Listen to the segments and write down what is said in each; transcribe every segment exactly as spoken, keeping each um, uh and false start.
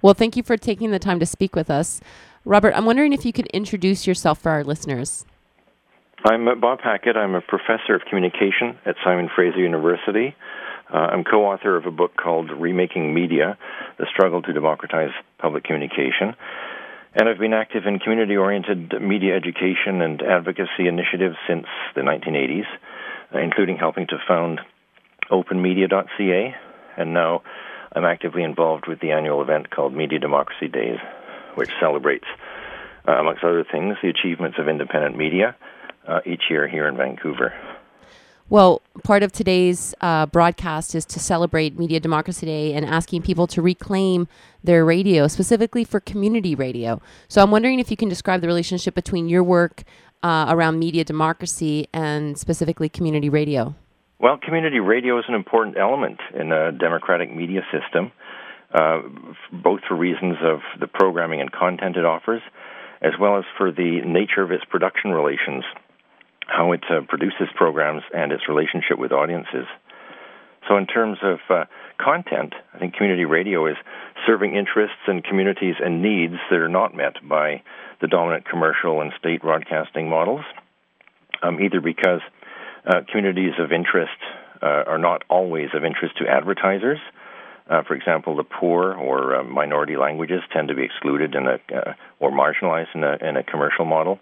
Well, thank you for taking the time to speak with us. Robert, I'm wondering if you could introduce yourself for our listeners. I'm Bob Hackett. I'm a professor of communication at Simon Fraser University. Uh, I'm co-author of a book called Remaking Media, The Struggle to Democratize Public Communication. And I've been active in community-oriented media education and advocacy initiatives since the nineteen eighties, uh, including helping to found open media dot c a. And now I'm actively involved with the annual event called Media Democracy Days, which celebrates, uh, amongst other things, the achievements of independent media uh, each year here in Vancouver. Well, part of today's uh, broadcast is to celebrate Media Democracy Day and asking people to reclaim their radio, specifically for community radio. So I'm wondering if you can describe the relationship between your work uh, around media democracy and specifically community radio. Well, community radio is an important element in a democratic media system, uh, both for reasons of the programming and content it offers, as well as for the nature of its production relations, how it uh, produces programs and its relationship with audiences. So in terms of uh, content, I think community radio is serving interests and communities and needs that are not met by the dominant commercial and state broadcasting models, um, either because uh, communities of interest uh, are not always of interest to advertisers. Uh, for example, the poor or uh, minority languages tend to be excluded in a, uh, or marginalized in a, in a commercial model.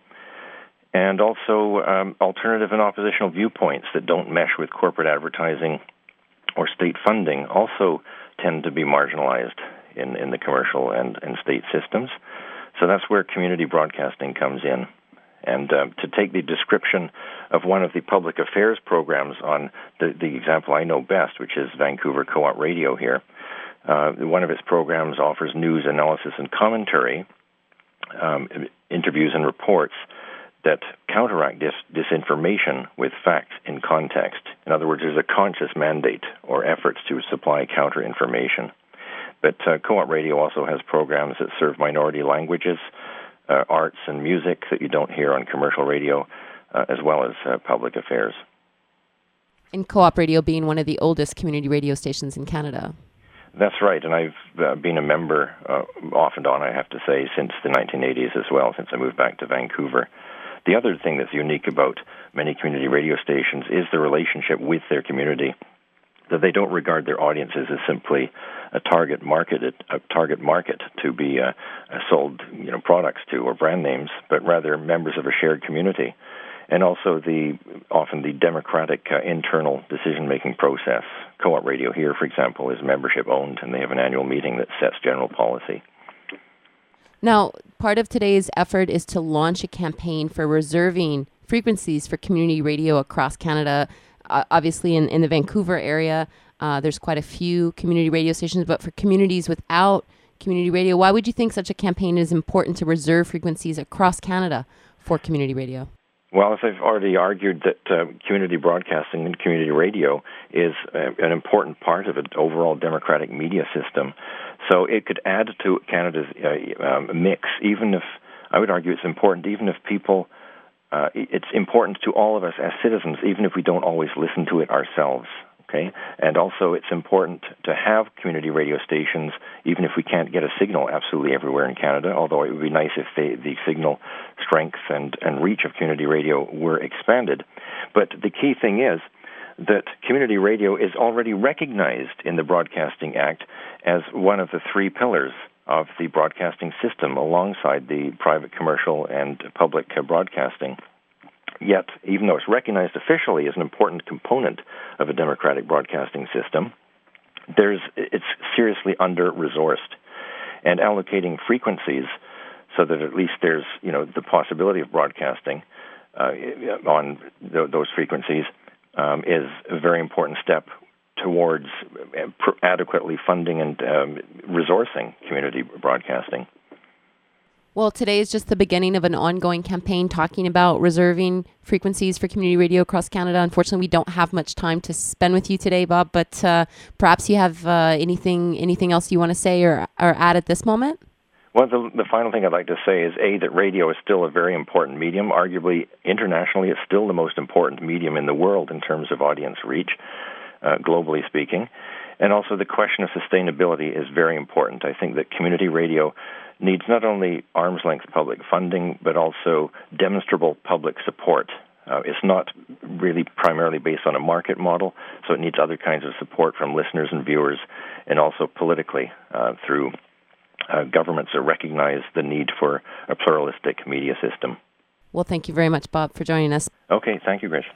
And also um, alternative and oppositional viewpoints that don't mesh with corporate advertising or state funding also tend to be marginalized in, in the commercial and, and state systems. So that's where community broadcasting comes in. And uh, to take the description of one of the public affairs programs on the, the example I know best, which is Vancouver Co-op Radio here, uh, one of its programs offers news analysis and commentary, um, interviews and reports that counteract dis- disinformation with facts in context. In other words, there's a conscious mandate or efforts to supply counter-information. But uh, Co-op Radio also has programs that serve minority languages, uh, arts and music that you don't hear on commercial radio, uh, as well as uh, public affairs. And Co-op Radio being one of the oldest community radio stations in Canada. That's right, and I've uh, been a member uh, off and on, I have to say, since the nineteen eighties as well, since I moved back to Vancouver. The other thing that's unique about many community radio stations is the relationship with their community, that they don't regard their audiences as simply a target market, a target market to be uh, sold, you know, products to or brand names, but rather members of a shared community, and also the often the democratic uh, internal decision-making process. Co-op Radio here, for example, is membership-owned, and they have an annual meeting that sets general policy. Now, part of today's effort is to launch a campaign for reserving frequencies for community radio across Canada. Uh, obviously, in, in the Vancouver area, uh, there's quite a few community radio stations, but for communities without community radio, why would you think such a campaign is important to reserve frequencies across Canada for community radio? Well, as I've already argued, that uh, community broadcasting and community radio is uh, an important part of an overall democratic media system. So it could add to Canada's uh, um, mix, even if, I would argue it's important, even if people, uh, it's important to all of us as citizens, even if we don't always listen to it ourselves. Okay, and also it's important to have community radio stations, even if we can't get a signal absolutely everywhere in Canada, although it would be nice if they, the signal strength and, and reach of community radio were expanded. But the key thing is that community radio is already recognized in the Broadcasting Act as one of the three pillars of the broadcasting system alongside the private commercial and public broadcasting. Yet, even though it's recognized officially as an important component of a democratic broadcasting system, there's it's seriously under-resourced. And allocating frequencies so that at least there's, you know, the possibility of broadcasting uh, on th- those frequencies um, is a very important step towards adequately funding and um, resourcing community broadcasting. Well, today is just the beginning of an ongoing campaign talking about reserving frequencies for community radio across Canada. Unfortunately, we don't have much time to spend with you today, Bob, but uh, perhaps you have uh, anything anything else you want to say or, or add at this moment? Well, the, the final thing I'd like to say is, A, that radio is still a very important medium. Arguably, internationally, it's still the most important medium in the world in terms of audience reach, uh, globally speaking. And also the question of sustainability is very important. I think that community radio needs not only arm's-length public funding, but also demonstrable public support. Uh, it's not really primarily based on a market model, so it needs other kinds of support from listeners and viewers, and also politically uh, through uh, governments that recognize the need for a pluralistic media system. Well, thank you very much, Bob, for joining us. Okay, thank you, Grace.